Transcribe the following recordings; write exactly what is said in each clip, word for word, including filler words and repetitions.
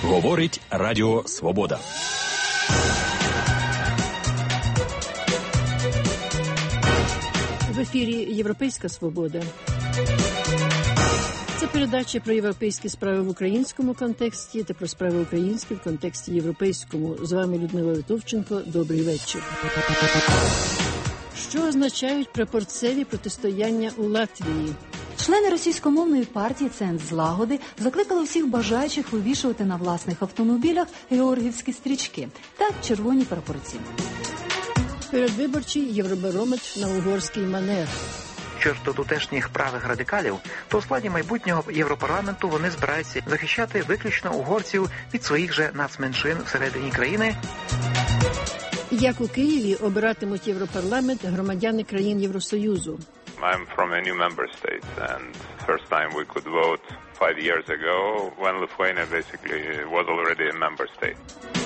Говорить Радіо Свобода. В ефірі «Європейська свобода». Це передача про європейські справи в українському контексті та про справи українські в контексті європейському. З вами Людмила Литовченко. Добрий вечір. Що означають прапорцеві протистояння у Латвії? Члени російськомовної партії «Центр злагоди» закликали всіх бажаючих вивішувати на власних автомобілях георгіївські стрічки та червоні прапорці. Передвиборчий євробарометр на угорський манер. Що ж до тутешніх правих радикалів, то у складі майбутнього Європарламенту вони збираються захищати виключно угорців від своїх же нацменшин всередині країни. Як у Києві обиратимуть Європарламент громадяни країн Євросоюзу? I'm from a new member state, and first time we could vote five years ago when Lithuania basically was already a member state.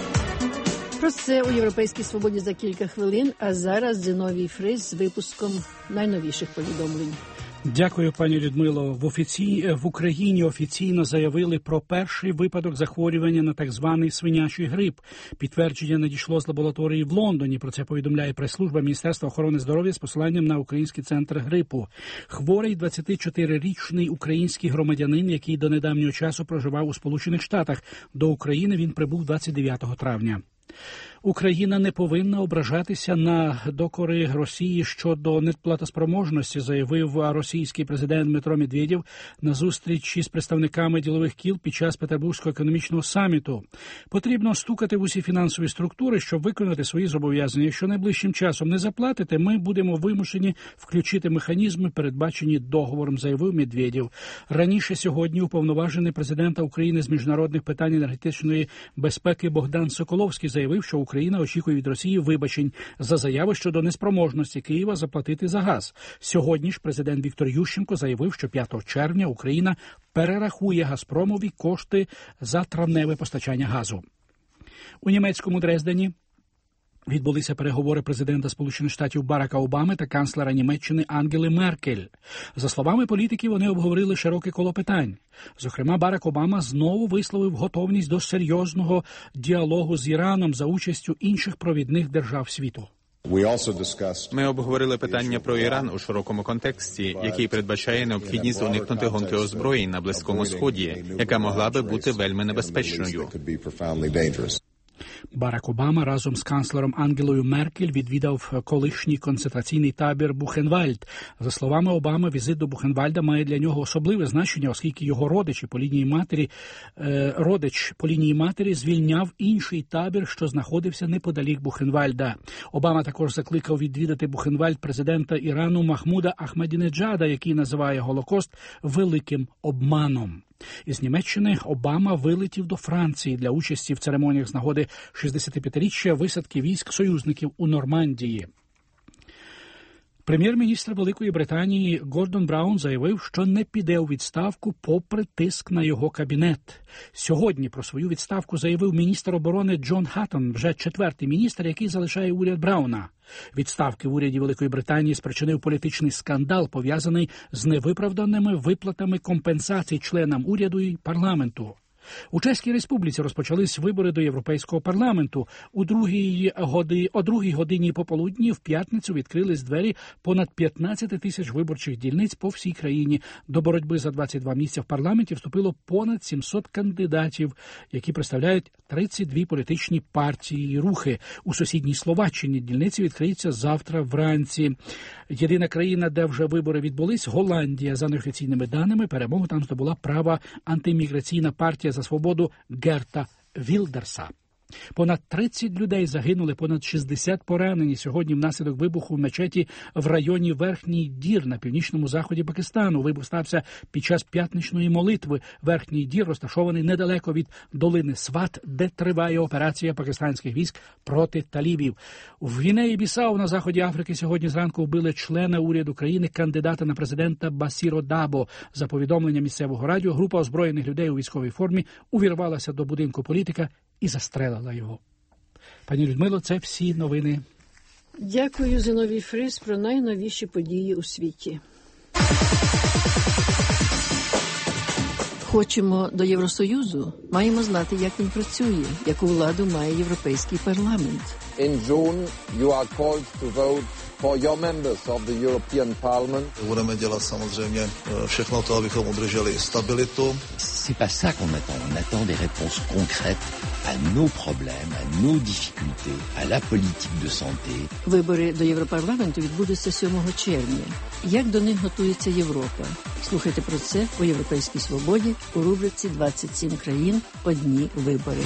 Про це у «Європейській свободі» за кілька хвилин, а зараз Зіновій Фрис з випуском найновіших повідомлень. Дякую, пані Людмило. В, офіці... в Україні офіційно заявили про перший випадок захворювання на так званий свинячий грип. Підтвердження надійшло з лабораторії в Лондоні. Про це повідомляє прес-служба Міністерства охорони здоров'я з посиланням на Український центр грипу. Хворий двадцятичотирирічний український громадянин, який до недавнього часу проживав у Сполучених Штатах. До України він прибув двадцять дев'ятого травня. Україна не повинна ображатися на докори Росії щодо неплатоспроможності, заявив російський президент Дмитро Медведєв на зустрічі з представниками ділових кіл під час Петербурзького економічного саміту. Потрібно стукати в усі фінансові структури, щоб виконати свої зобов'язання. Якщо найближчим часом не заплатите, ми будемо вимушені включити механізми, передбачені договором, заявив Медведєв. Раніше сьогодні уповноважений президента України з міжнародних питань енергетичної безпеки Богдан Соколовський заявив, що Україна очікує від Росії вибачень за заяви щодо неспроможності Києва заплатити за газ. Сьогодні ж президент Віктор Ющенко заявив, що п'ятого червня Україна перерахує «Газпромові» кошти за травневе постачання газу. У німецькому Дрездені відбулися переговори президента Сполучених Штатів Барака Обами та канцлера Німеччини Ангели Меркель. За словами політиків, вони обговорили широке коло питань. Зокрема, Барак Обама знову висловив готовність до серйозного діалогу з Іраном за участю інших провідних держав світу. Ми обговорили питання про Іран у широкому контексті, який передбачає необхідність уникнути гонки озброєнь на Близькому Сході, яка могла би бути вельми небезпечною. Барак Обама разом з канцлером Ангелою Меркель відвідав колишній концентраційний табір Бухенвальд. За словами Обами, візит до Бухенвальда має для нього особливе значення, оскільки його родичі по лінії матері, е, родич по лінії матері звільняв інший табір, що знаходився неподалік Бухенвальда. Обама також закликав відвідати Бухенвальд президента Ірану Махмуда Ахмадінеджада, який називає Голокост великим обманом. Із Німеччини Обама вилетів до Франції для участі в церемоніях з нагоди шістдесятип'ятиріччя висадки військ союзників у Нормандії. Прем'єр-міністр Великої Британії Гордон Браун заявив, що не піде у відставку попри тиск на його кабінет. Сьогодні про свою відставку заявив міністр оборони Джон Хаттон, вже четвертий міністр, який залишає уряд Брауна. Відставки в уряді Великої Британії спричинив політичний скандал, пов'язаний з невиправданими виплатами компенсацій членам уряду і парламенту. У Чеській Республіці розпочались вибори до Європейського парламенту. У другій годи, о другій годині пополудні в п'ятницю відкрились двері понад п'ятнадцять тисяч виборчих дільниць по всій країні. До боротьби за двадцять два місця в парламенті вступило понад сімсот кандидатів, які представляють тридцять дві політичні партії і рухи. У сусідній Словаччині дільниці відкриються завтра вранці. Єдина країна, де вже вибори відбулись – Голландія. За неофіційними даними, перемогу там здобула права антиміграційна партія за свободу Герта Вілдерса. Понад тридцять людей загинули, понад шістдесят поранені сьогодні внаслідок вибуху в мечеті в районі Верхній Дір на північному заході Пакистану. Вибух стався під час п'ятничної молитви. Верхній Дір розташований недалеко від долини Сват, де триває операція пакистанських військ проти талібів. В Гвінеї-Бісау на заході Африки сьогодні зранку вбили члена уряду країни, кандидата на президента Басіро Дабо. За повідомленням місцевого радіо, група озброєних людей у військовій формі увірвалася до будинку політика і застрелила його. Пані Людмило, це всі новини. Дякую, Зіновій Фрис, про найновіші події у світі. Хочемо до Євросоюзу, маємо знати, як він працює, яку владу має Європейський парламент. In June, you are called to vote for your members of the European Parliament. Budeme dělat samozřejmě všechno to, abychom udrželi stabilitu. C'est pas ça qu'on attend. On attend des réponses concrètes à nos problèmes, à nos difficultés, à la politique de santé. Вибори до Європарламенту відбудуться сьомого червня. Як до них готується Європа? Слухайте про це у «Європейській свободі» у рубриці «двадцять сім країн. Одні вибори».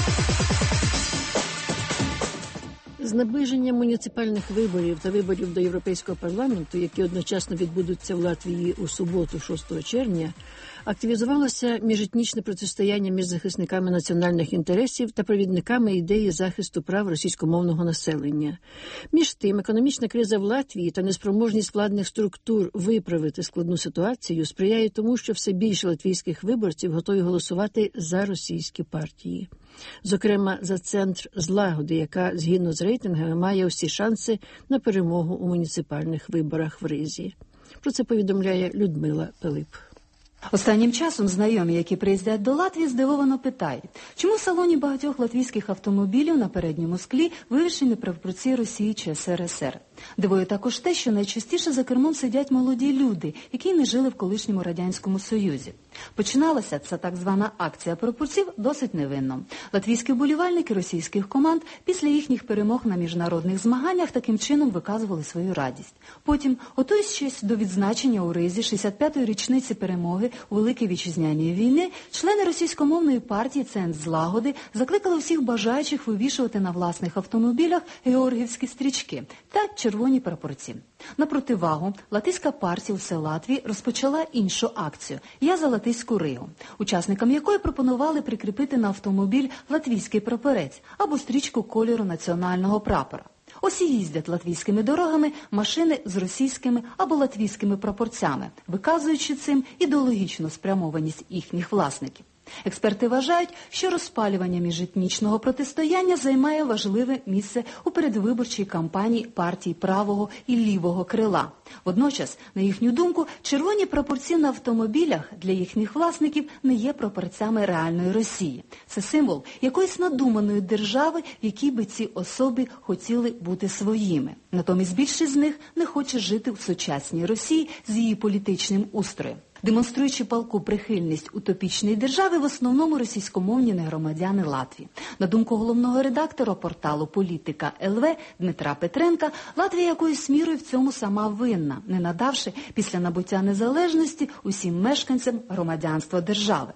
З наближенням муніципальних виборів та виборів до Європейського парламенту, які одночасно відбудуться в Латвії у суботу, шостого червня, активізувалося міжетнічне протистояння між захисниками національних інтересів та провідниками ідеї захисту прав російськомовного населення. Між тим, економічна криза в Латвії та неспроможність владних структур виправити складну ситуацію сприяє тому, що все більше латвійських виборців готові голосувати за російські партії. Зокрема, за центр злагоди, яка, згідно з рейтингами, має усі шанси на перемогу у муніципальних виборах в Ризі. Про це повідомляє Людмила Пилип. Останнім часом знайомі, які приїздять до Латвії, здивовано питають, чому в салоні багатьох латвійських автомобілів на передньому склі вивішені прапорці Росії чи ес ер ес ер. Дивує також те, що найчастіше за кермом сидять молоді люди, які не жили в колишньому Радянському Союзі. Починалася ця так звана акція прапорців досить невинно. Латвійські вболівальники російських команд після їхніх перемог на міжнародних змаганнях таким чином виказували свою радість. Потім, готуючись до відзначення у Ризі шістдесят п'ятої річниці перемоги у Великій Вітчизняній війни, члени російськомовної партії «Центр злагоди» закликали всіх бажаючих вивішувати на власних автомобілях георгіївські стрічки та червоні прапорці. На противагу, латиська партія «Все Латвії» розпочала іншу акцію «Я за Латиську Ригу», учасникам якої пропонували прикріпити на автомобіль латвійський прапорець або стрічку кольору національного прапора. Ось і їздять латвійськими дорогами машини з російськими або латвійськими прапорцями, виказуючи цим ідеологічну спрямованість їхніх власників. Експерти вважають, що розпалювання міжетнічного протистояння займає важливе місце у передвиборчій кампанії партій правого і лівого крила. Водночас, на їхню думку, червоні прапорці на автомобілях для їхніх власників не є прапорцями реальної Росії. Це символ якоїсь надуманої держави, в якій би ці особи хотіли бути своїми. Натомість більшість з них не хоче жити в сучасній Росії з її політичним устроєм. Демонструючи палку прихильність утопічної держави, в основному російськомовні негромадяни Латвії. На думку головного редактора порталу «Політика ел ве» Дмитра Петренка, Латвія якоюсь мірою в цьому сама винна, не надавши після набуття незалежності усім мешканцям громадянства держави.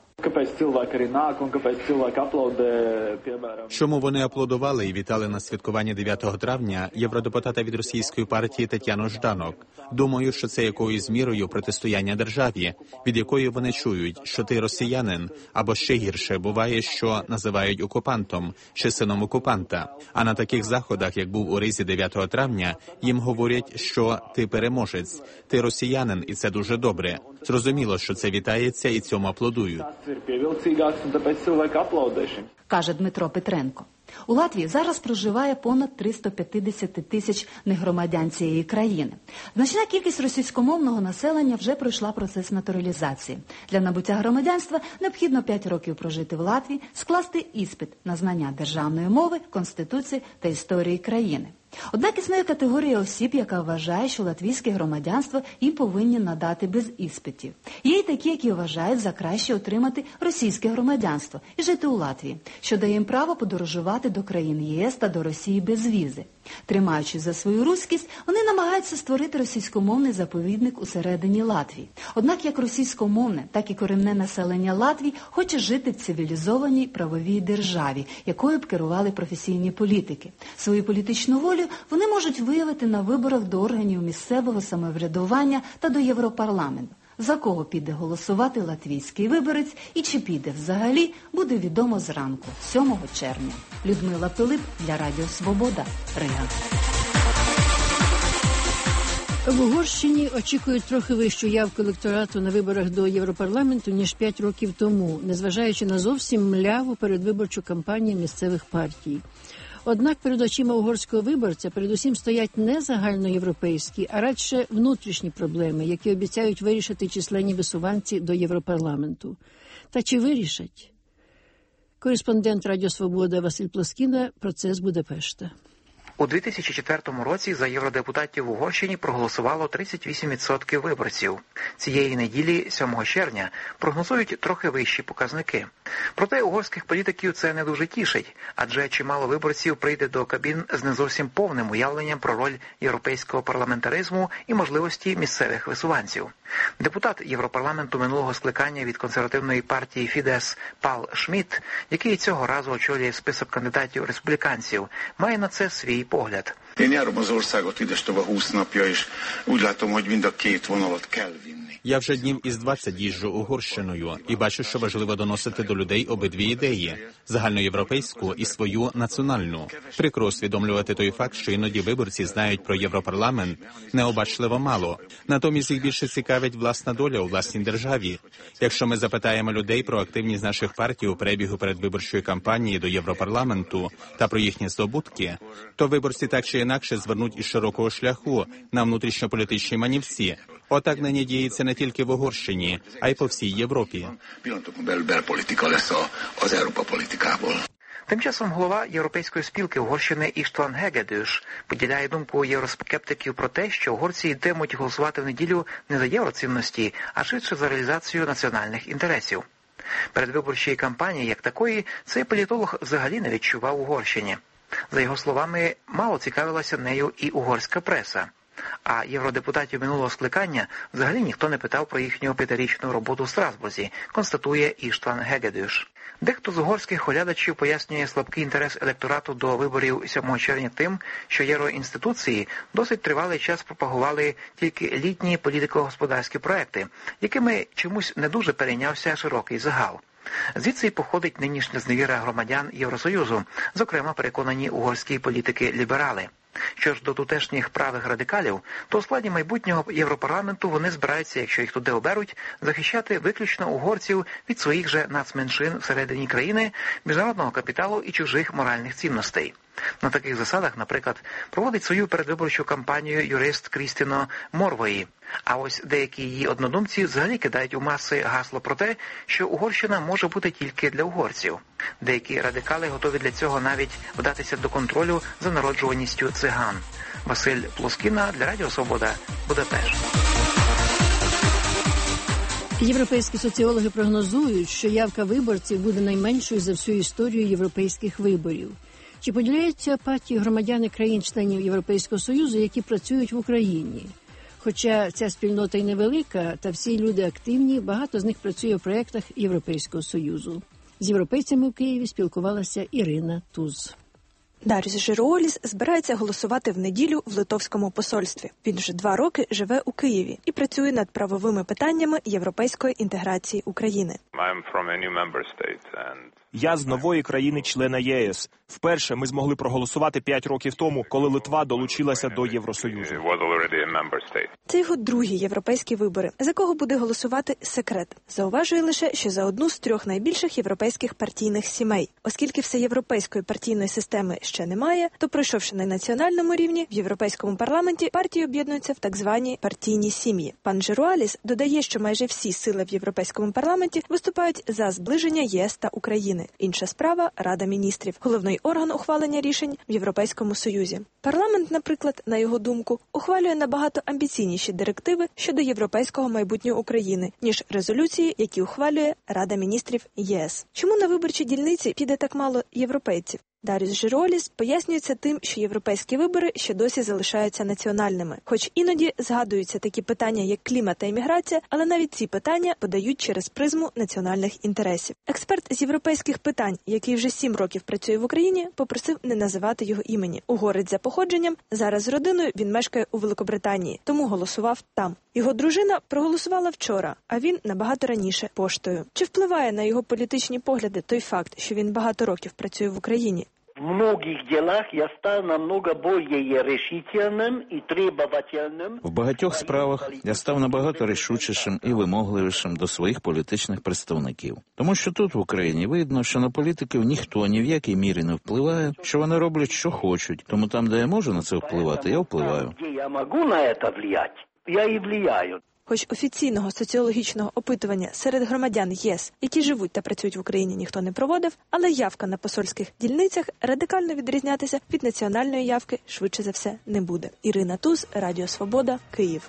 Чому вони аплодували і вітали на святкуванні дев'ятого травня євродепутата від російської партії Тетяну Жданок? Думаю, що це якоюсь мірою протистояння державі, від якої вони чують, що ти росіянин, або ще гірше, буває, що називають окупантом, чи сином окупанта. А на таких заходах, як був у Ризі дев'ятого травня, їм говорять, що ти переможець, ти росіянин, і це дуже добре. Зрозуміло, що це вітається і цьому аплодують. Каже Дмитро Петренко. У Латвії зараз проживає понад триста п'ятдесят тисяч негромадян цієї країни. Значна кількість російськомовного населення вже пройшла процес натуралізації. Для набуття громадянства необхідно п'ять років прожити в Латвії, скласти іспит на знання державної мови, конституції та історії країни. Однак існує категорія осіб, яка вважає, що латвійське громадянство їм повинні надати без іспитів. Є й такі, які вважають за краще отримати російське громадянство і жити у Латвії, що дає їм право подорожувати до країн ЄС та до Росії без візи. Тримаючись за свою руськість, вони намагаються створити російськомовний заповідник усередині Латвії. Однак як російськомовне, так і корінне населення Латвії хоче жити в цивілізованій правовій державі, якою б керували професійні політики. Свою політичну волю вони можуть виявити на виборах до органів місцевого самоврядування та до Європарламенту. За кого піде голосувати латвійський виборець і чи піде взагалі, буде відомо зранку, сьомого червня. Людмила Пилип для Радіо Свобода, Рига. В Угорщині очікують трохи вищу явку електорату на виборах до Європарламенту, ніж п'ять років тому, незважаючи на зовсім мляву передвиборчу кампанію місцевих партій. Однак перед очима угорського виборця передусім стоять не загальноєвропейські, а радше внутрішні проблеми, які обіцяють вирішити численні висуванці до Європарламенту. Та чи вирішать? Кореспондент Радіо Свобода Василь Плоскіна про це з Будапешта. У дві тисячі четвертому році за євродепутатів в Угорщині проголосувало тридцять вісім відсотків виборців. Цієї неділі, сьомого червня, прогнозують трохи вищі показники. Проте угорських політиків це не дуже тішить, адже чимало виборців прийде до кабін з не зовсім повним уявленням про роль європейського парламентаризму і можливості місцевих висуванців. Депутат Європарламенту минулого скликання від консервативної партії Фідес Пал Шмідт, який цього разу очолює список кандидатів республіканців, має на це свій погляд. Én járom az országot idestova húsz napja, és úgy látom, hogy mind a két vonalat kell vinni. Я вже днів із двадцять їжджу Угорщиною і бачу, що важливо доносити до людей обидві ідеї – загальноєвропейську і свою національну. Прикро усвідомлювати той факт, що іноді виборці знають про Європарламент необачливо мало. Натомість їх більше цікавить власна доля у власній державі. Якщо ми запитаємо людей про активність наших партій у перебігу передвиборчої кампанії до Європарламенту та про їхні здобутки, то виборці так чи інакше звернуть із широкого шляху на внутрішньополітичні манівці. Отак нині діється не тільки в Угорщині, а й по всій Європі. Тим часом голова Європейської спілки Угорщини Іштван Гегедюш поділяє думку євроскептиків про те, що угорці йтимуть голосувати в неділю не за євроцінності, а швидше за реалізацію національних інтересів. Передвиборчої кампанії, як такої, цей політолог взагалі не відчував в Угорщині. За його словами, мало цікавилася нею і угорська преса. А євродепутатів минулого скликання взагалі ніхто не питав про їхню п'ятирічну роботу в Страсбурзі, констатує Іштван Гегедюш. Дехто з угорських оглядачів пояснює слабкий інтерес електорату до виборів сьомого червня тим, що євроінституції досить тривалий час пропагували тільки літні політико-господарські проекти, якими чомусь не дуже перейнявся широкий загал. Звідси й походить нинішня зневіра громадян Євросоюзу, зокрема переконані угорські політики-ліберали. Що ж до тутешніх правих радикалів, то у складі майбутнього Європарламенту вони збираються, якщо їх туди оберуть, захищати виключно угорців від своїх же нацменшин всередині країни, міжнародного капіталу і чужих моральних цінностей. На таких засадах, наприклад, проводить свою передвиборчу кампанію юрист Крістіно Морвої. А ось деякі її однодумці взагалі кидають у маси гасло про те, що Угорщина може бути тільки для угорців. Деякі радикали готові для цього навіть вдатися до контролю за народжуваністю циган. Василь Плоскіна для Радіо Свобода, Будапешт. Європейські соціологи прогнозують, що явка виборців буде найменшою за всю історію європейських виборів. Чи поділяються апатію громадяни країн-членів Європейського Союзу, які працюють в Україні? Хоча ця спільнота й невелика, та всі люди активні, багато з них працює в проєктах Європейського Союзу. З європейцями в Києві спілкувалася Ірина Туз. Даріус Жирооліс збирається голосувати в неділю в литовському посольстві. Він вже два роки живе у Києві і працює над правовими питаннями європейської інтеграції України. Я з нової країни-члена ЄС. Вперше ми змогли проголосувати п'ять років тому, коли Литва долучилася до Євросоюзу. Це його другі європейські вибори, за кого буде голосувати секрет. Зауважує лише, що за одну з трьох найбільших європейських партійних сімей. Оскільки всеєвропейської партійної системи ще немає, то пройшовши на національному рівні, в Європейському парламенті партії об'єднуються в так звані партійні сім'ї. Пан Жирооліс додає, що майже всі сили в Європейському парламенті виступають за зближення ЄС та України. Інша справа – Рада міністрів, головний орган ухвалення рішень в Європейському Союзі. Парламент, наприклад, на його думку, ухвалює набагато амбіційніші директиви щодо європейського майбутнього України, ніж резолюції, які ухвалює Рада міністрів ЄС. Чому на виборчі дільниці піде так мало європейців? Даріус Жирооліс пояснюється тим, що європейські вибори ще досі залишаються національними. Хоч іноді згадуються такі питання, як клімат та імміграція, але навіть ці питання подають через призму національних інтересів. Експерт з європейських питань, який вже сім років працює в Україні, попросив не називати його імені. Угорець за походженням, зараз з родиною він мешкає у Великобританії, тому голосував там. Його дружина проголосувала вчора, а він набагато раніше поштою. Чи впливає на його політичні погляди той факт, що він багато років працює в Україні? В многих делах я став намного более решительним і требовательним. В багатьох справах я став набагато рішучішим і вимогливішим до своїх політичних представників. Тому що тут в Україні видно, що на політиків ніхто ні в якій мірі не впливає, що вони роблять, що хочуть. Тому там, де я можу на це впливати, я впливаю. Де я можу на це впливати, я і впливаю. Хоч офіційного соціологічного опитування серед громадян ЄС, які живуть та працюють в Україні, ніхто не проводив, але явка на посольських дільницях радикально відрізнятися від національної явки швидше за все не буде. Ірина Туз, Радіо Свобода, Київ.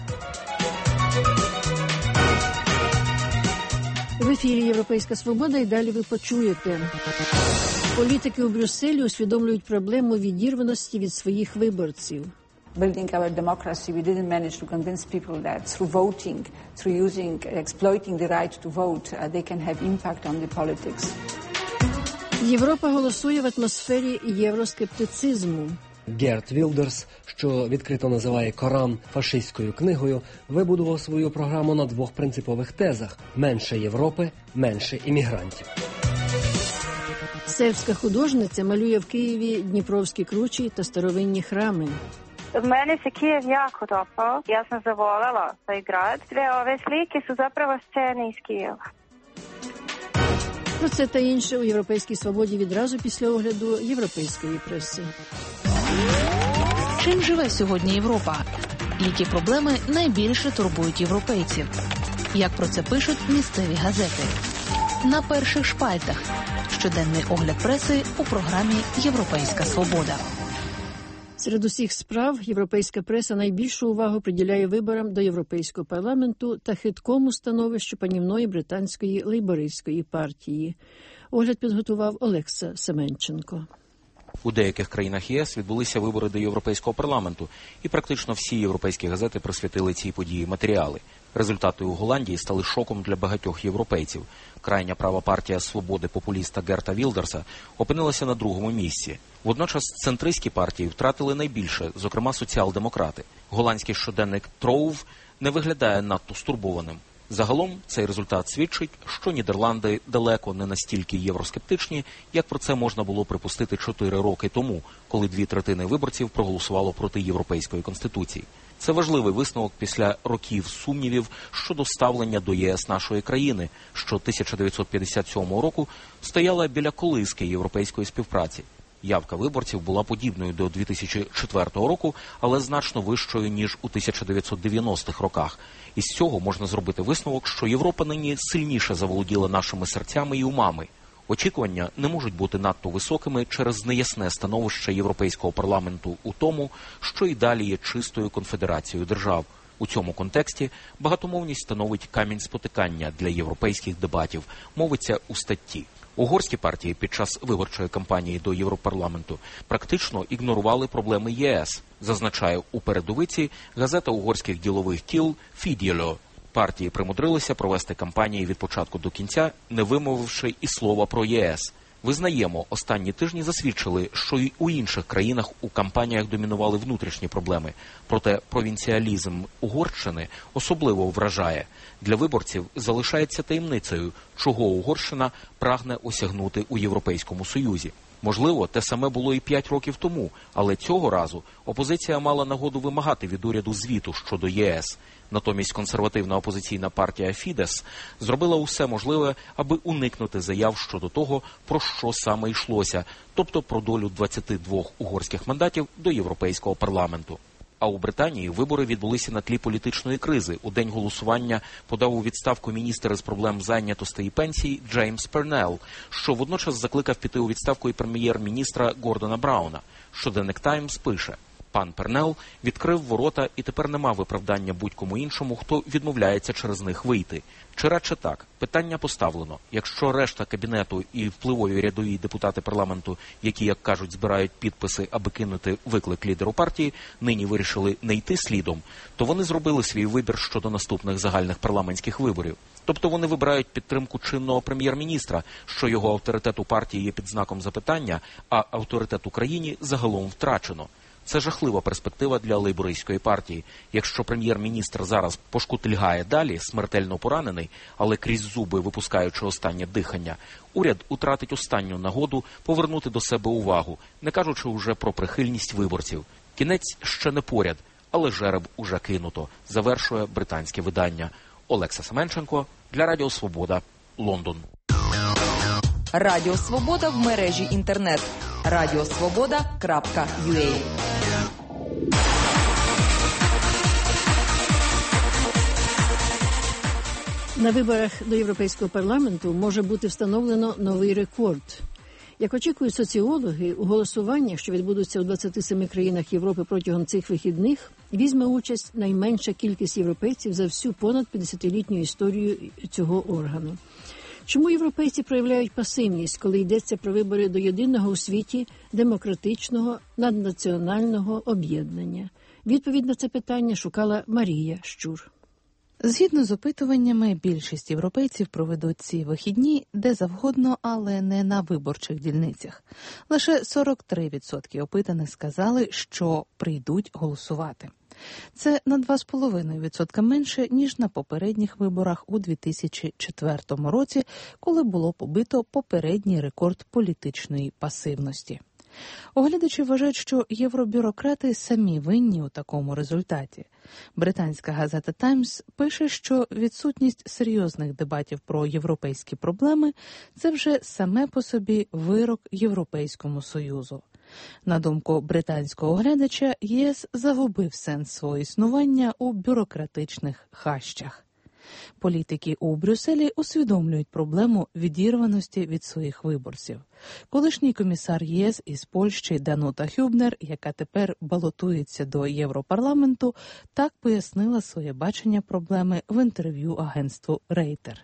В ефірі «Європейська свобода» і далі ви почуєте. Політики у Брюсселі усвідомлюють проблему відірваності від своїх виборців. Building our democracy, we didn't manage to convince people that through voting, through using, exploiting the right to vote, uh, they can have impact on the politics. Європа голосує в атмосфері євроскептицизму. Герт Вілдерс, що відкрито називає Коран фашистською книгою, вибудував свою програму на двох принципових тезах – менше Європи, менше іммігрантів. Сербська художниця малює в Києві Дніпровські кручі та старовинні храми. Meni se Kijev jako dopao. Ja sam zavoljela taj grad. Sve ove slike su zapravo scene iz Kijeva. Про це та інше у «Європейській свободі» відразу після огляду європейської преси. Чим живе сьогодні Європа? Які проблеми найбільше турбують європейців? Як про це пишуть місцеві газети? На перших шпальтах. Щоденний огляд преси у програмі «Європейська свобода». Серед усіх справ європейська преса найбільшу увагу приділяє виборам до Європейського парламенту та хиткому становищу панівної британської лейбористської партії. Огляд підготував Олекса Семенченко. У деяких країнах ЄС відбулися вибори до Європейського парламенту, і практично всі європейські газети присвятили цій події матеріали. Результати у Голландії стали шоком для багатьох європейців. Крайня права партія свободи популіста Герта Вілдерса опинилася на другому місці. Водночас центристські партії втратили найбільше, зокрема соціал-демократи. Голландський щоденник Троув не виглядає надто стурбованим. Загалом цей результат свідчить, що Нідерланди далеко не настільки євроскептичні, як про це можна було припустити чотири роки тому, коли дві третини виборців проголосувало проти Європейської конституції. Це важливий висновок після років сумнівів щодо ставлення до ЄС нашої країни, що тисяча дев'ятсот п'ятдесят сьомого року стояла біля колиски європейської співпраці. Явка виборців була подібною до дві тисячі четвертого року, але значно вищою, ніж у тисяча дев'ятсот дев'яностих роках. Із цього можна зробити висновок, що Європа нині сильніше заволоділа нашими серцями і умами. Очікування не можуть бути надто високими через неясне становище Європейського парламенту у тому, що і далі є чистою конфедерацією держав. У цьому контексті багатомовність становить камінь спотикання для європейських дебатів, мовиться у статті. Угорські партії під час виборчої кампанії до Європарламенту практично ігнорували проблеми ЄС, зазначає у передовиці газета угорських ділових кіл «Фідєло». Партії примудрилися провести кампанії від початку до кінця, не вимовивши і слова про ЄС. Визнаємо, останні тижні засвідчили, що й у інших країнах у кампаніях домінували внутрішні проблеми. Проте провінціалізм Угорщини особливо вражає. Для виборців залишається таємницею, чого Угорщина прагне осягнути у Європейському Союзі. Можливо, те саме було і п'ять років тому, але цього разу опозиція мала нагоду вимагати від уряду звіту щодо ЄС. Натомість консервативна опозиційна партія Фідес зробила усе можливе, аби уникнути заяв щодо того, про що саме йшлося, тобто про долю двадцяти двох угорських мандатів до Європейського парламенту. А у Британії вибори відбулися на тлі політичної кризи. У день голосування подав у відставку міністр із проблем зайнятості і пенсій Джеймс Пернелл, що водночас закликав піти у відставку і прем'єр-міністра Гордона Брауна. Щоденник «Таймс» пише: пан Пернелл відкрив ворота і тепер нема виправдання будь-кому іншому, хто відмовляється через них вийти. Чи радше так? Питання поставлено. Якщо решта кабінету і впливові рядові депутати парламенту, які, як кажуть, збирають підписи, аби кинути виклик лідеру партії, нині вирішили не йти слідом, то вони зробили свій вибір щодо наступних загальних парламентських виборів. Тобто вони вибирають підтримку чинного прем'єр-міністра, що його авторитет у партії є під знаком запитання, а авторитет у країні загалом втрачено. Це жахлива перспектива для лейбористської партії. Якщо прем'єр-міністр зараз пошкутильгає далі, смертельно поранений, але крізь зуби випускаючи останнє дихання, уряд утратить останню нагоду повернути до себе увагу, не кажучи вже про прихильність виборців. Кінець ще не поряд, але жереб уже кинуто, завершує британське видання. Олекса Семенченко для Радіо Свобода, Лондон. Радіо Свобода в мережі інтернет. радіосвобода крапка ю а На виборах до Європейського парламенту може бути встановлено новий рекорд. Як очікують соціологи, у голосуваннях, що відбудуться у двадцяти семи країнах Європи протягом цих вихідних, візьме участь найменша кількість європейців за всю понад п'ятдесятилітню історію цього органу. Чому європейці проявляють пасивність, коли йдеться про вибори до єдиного у світі демократичного наднаціонального об'єднання? Відповідь на це питання шукала Марія Щур. Згідно з опитуваннями, більшість європейців проведуть ці вихідні де завгодно, але не на виборчих дільницях. Лише сорок три відсотки опитаних сказали, що прийдуть голосувати. Це на два з половиною відсотка менше, ніж на попередніх виборах у дві тисячі четвертому році, коли було побито попередній рекорд політичної пасивності. Оглядачі вважають, що євробюрократи самі винні у такому результаті. Британська газета «Таймс» пише, що відсутність серйозних дебатів про європейські проблеми – це вже саме по собі вирок Європейському Союзу. На думку британського оглядача, ЄС загубив сенс свого існування у бюрократичних хащах. Політики у Брюсселі усвідомлюють проблему відірваності від своїх виборців. Колишній комісар ЄС із Польщі Данута Хюбнер, яка тепер балотується до Європарламенту, так пояснила своє бачення проблеми в інтерв'ю агентству Рейтер.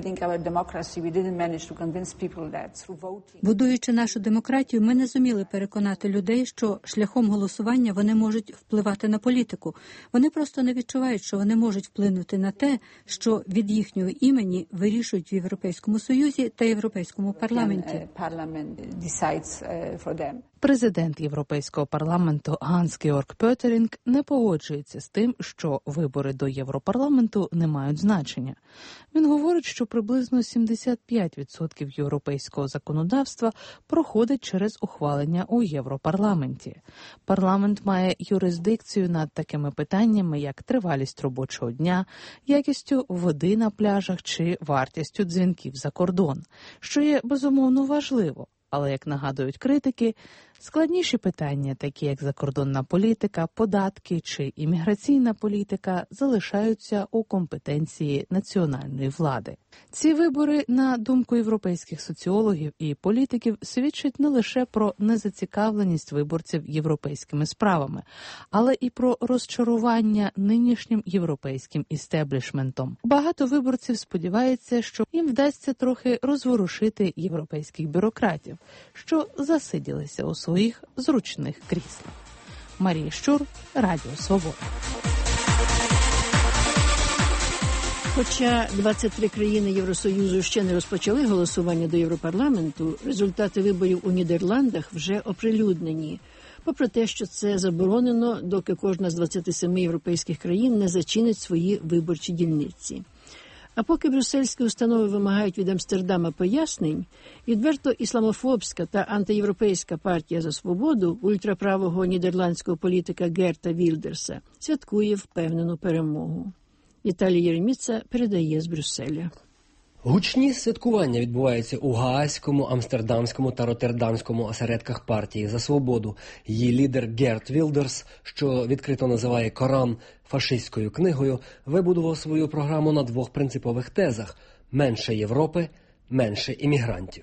Будуючи нашу демократію, ми не зуміли переконати людей, що шляхом голосування вони можуть впливати на політику. Вони просто не відчувають, що вони можуть вплинути на те, що від їхнього імені вирішують в Європейському Союзі та Європейському парламенті. Президент Європейського парламенту Ганс-Георг Пьотерінг не погоджується з тим, що вибори до Європарламенту не мають значення. Він говорить, що приблизно сімдесят п'ять відсотків європейського законодавства проходить через ухвалення у Європарламенті. Парламент має юрисдикцію над такими питаннями, як тривалість робочого дня, якістю води на пляжах чи вартістю дзвінків за кордон, що є безумовно важливо. Але, як нагадують критики, складніші питання, такі як закордонна політика, податки чи імміграційна політика, залишаються у компетенції національної влади. Ці вибори, на думку європейських соціологів і політиків, свідчать не лише про незацікавленість виборців європейськими справами, але і про розчарування нинішнім європейським істеблішментом. Багато виборців сподівається, що їм вдасться трохи розворушити європейських бюрократів, що засиділися у своїх зручних кріслах. Марія Щур, Радіо Свобода. Хоча двадцять три країни Євросоюзу ще не розпочали голосування до Європарламенту, результати виборів у Нідерландах вже оприлюднені. Попри те, що це заборонено, доки кожна з двадцяти семи європейських країн не зачинить свої виборчі дільниці. А поки брюссельські установи вимагають від Амстердама пояснень, відверто ісламофобська та антиєвропейська партія «За свободу» ультраправого нідерландського політика Герта Вільдерса святкує впевнену перемогу. Віталій Єреміца передає з Брюсселя. Гучні святкування відбуваються у Гаазькому, Амстердамському та Роттердамському осередках партії «За свободу». Її лідер Герт Вільдерс, що відкрито називає Коран фашистською книгою, вибудував свою програму на двох принципових тезах – менше Європи, менше іммігрантів.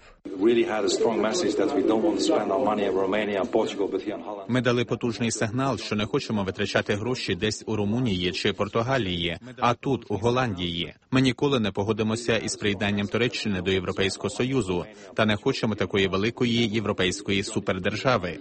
Ми дали потужний сигнал, що не хочемо витрачати гроші десь у Румунії чи Португалії, а тут, у Голландії. Ми ніколи не погодимося із приєднанням Туреччини до Європейського Союзу та не хочемо такої великої європейської супердержави.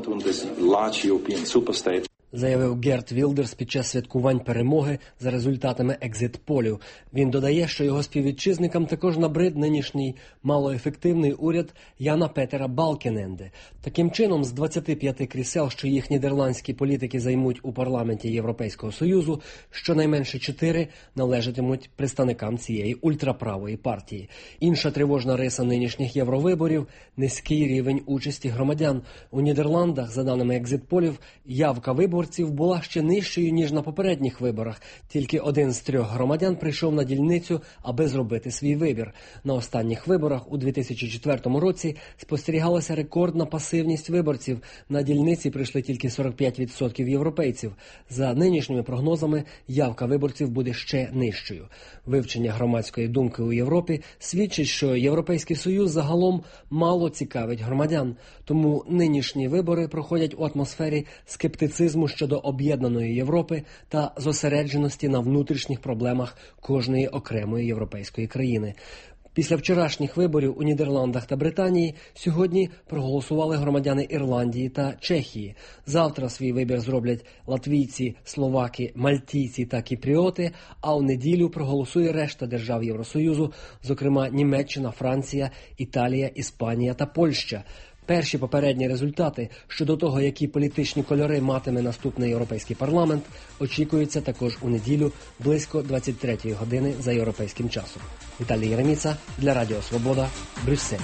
Заявив Герт Вільдерс під час святкувань перемоги за результатами екзит-полів. Він додає, що його співвітчизникам також набрид нинішній малоефективний уряд Яна Петера Балкененде. Таким чином, з двадцяти п'яти крісел, що їх нідерландські політики займуть у парламенті Європейського Союзу, щонайменше чотири належатимуть представникам цієї ультраправої партії. Інша тривожна риса нинішніх євровиборів – низький рівень участі громадян. У Нідерландах, за даними екзит-полів, явка виборів виборців була ще нижчою, ніж на попередніх виборах. Тільки один з трьох громадян прийшов на дільницю, аби зробити свій вибір. На останніх виборах у дві тисячі четвертому році спостерігалася рекордна пасивність виборців. На дільниці прийшли тільки сорок п'ять відсотків європейців. За нинішніми прогнозами, явка виборців буде ще нижчою. Вивчення громадської думки у Європі свідчить, що Європейський Союз загалом мало цікавить громадян. Тому нинішні вибори проходять у атмосфері скептицизму щодо об'єднаної Європи та зосередженості на внутрішніх проблемах кожної окремої європейської країни. Після вчорашніх виборів у Нідерландах та Британії сьогодні проголосували громадяни Ірландії та Чехії. Завтра свій вибір зроблять латвійці, словаки, мальтійці та кіпріоти, а у неділю проголосує решта держав Євросоюзу, зокрема Німеччина, Франція, Італія, Іспанія та Польща. Перші попередні результати щодо того, які політичні кольори матиме наступний Європейський парламент, очікуються також у неділю близько двадцять третьої години за європейським часом. Віталій Єреміца для Радіо Свобода, Брюссель.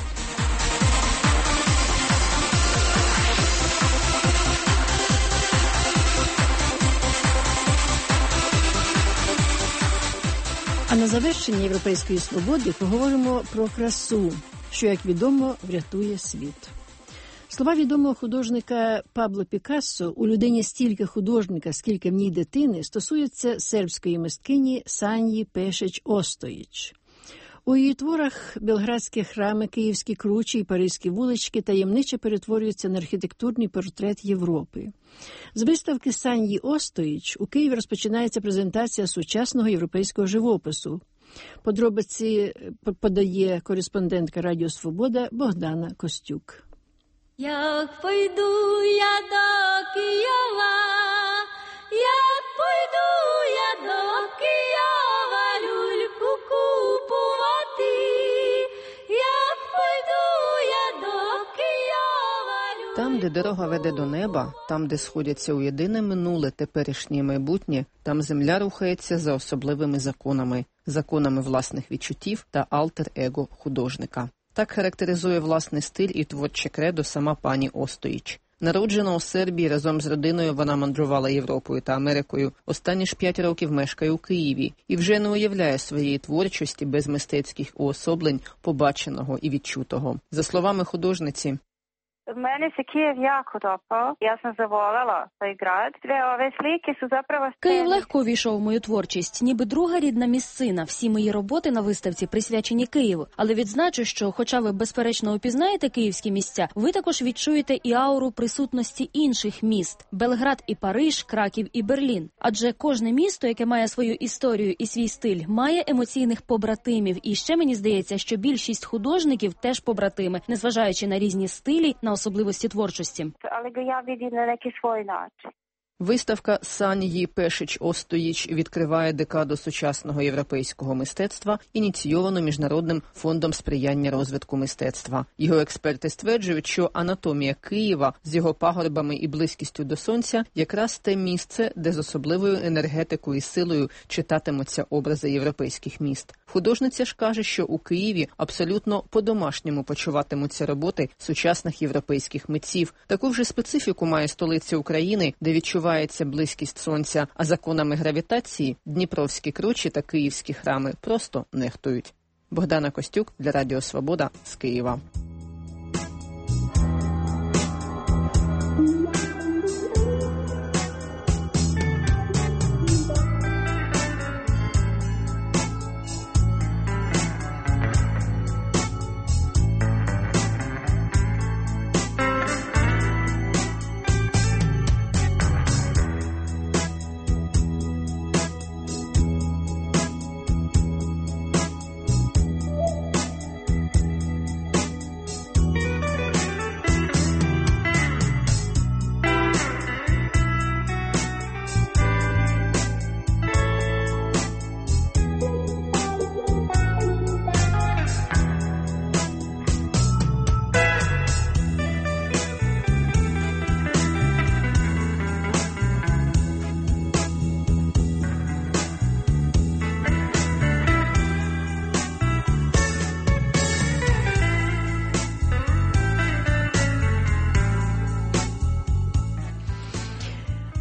А на завершення Європейської свободи поговоримо про красу, що, як відомо, врятує світ. Слова відомого художника Пабло Пікассо «У людині стільки художника, скільки в ній дитини» стосуються сербської мисткині Саньї Пешич-Остоїч. У її творах белградські храми, київські кручі і паризькі вулички таємниче перетворюються на архітектурний портрет Європи. З виставки Саньї Остоїч у Києві розпочинається презентація сучасного європейського живопису. Подробиці подає кореспондентка Радіо Свобода Богдана Костюк. Як пойду я до Києва, як пойду я до Києва, люльку купувати, як пойду я до Києва, люльку... Там, де дорога веде до неба, там, де сходяться у єдине минуле, теперішнє і майбутнє, там земля рухається за особливими законами, законами власних відчуттів та алтер-его художника. Так характеризує власний стиль і творче кредо сама пані Остоїч. Народжена у Сербії, разом з родиною вона мандрувала Європою та Америкою. Останні ж п'ять років мешкає у Києві і вже не уявляє своєї творчості без мистецьких уособлень, побаченого і відчутого. За словами художниці, Meni se Kijev jako dopao. Ja sam zavoljela taj grad. Sve ove slike su zapravo... Київ легко увійшов у мою творчість, ніби друга рідна місцина. Всі мої роботи на виставці присвячені Києву. Але відзначу, що, хоча ви безперечно упізнаєте київські місця, ви також відчуєте і ауру присутності інших міст – Белград і Париж, Краків і Берлін. Адже кожне місто, яке має свою історію і свій стиль, має емоційних побратимів. І ще мені здається, що більшість художників теж побратими, незважаючи на різні стилі, на особливості творчості. Але я бачу на який свій начин. Виставка Саньї Пешич-Остоїч відкриває декаду сучасного європейського мистецтва, ініційовану Міжнародним фондом сприяння розвитку мистецтва. Його експерти стверджують, що анатомія Києва з його пагорбами і близькістю до сонця якраз те місце, де з особливою енергетикою і силою читатимуться образи європейських міст. Художниця ж каже, що у Києві абсолютно по-домашньому почуватимуться роботи сучасних європейських митців. Таку вже специфіку має столиця України, де відчувається близькість сонця, а законами гравітації дніпровські кручі та київські храми просто нехтують. Богдана Костюк для Радіо Свобода з Києва.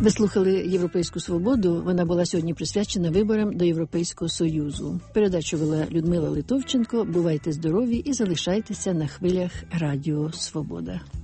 Ви слухали «Європейську свободу». Вона була сьогодні присвячена виборам до Європейського Союзу. Передачу вела Людмила Литовченко. Бувайте здорові і залишайтеся на хвилях Радіо Свобода.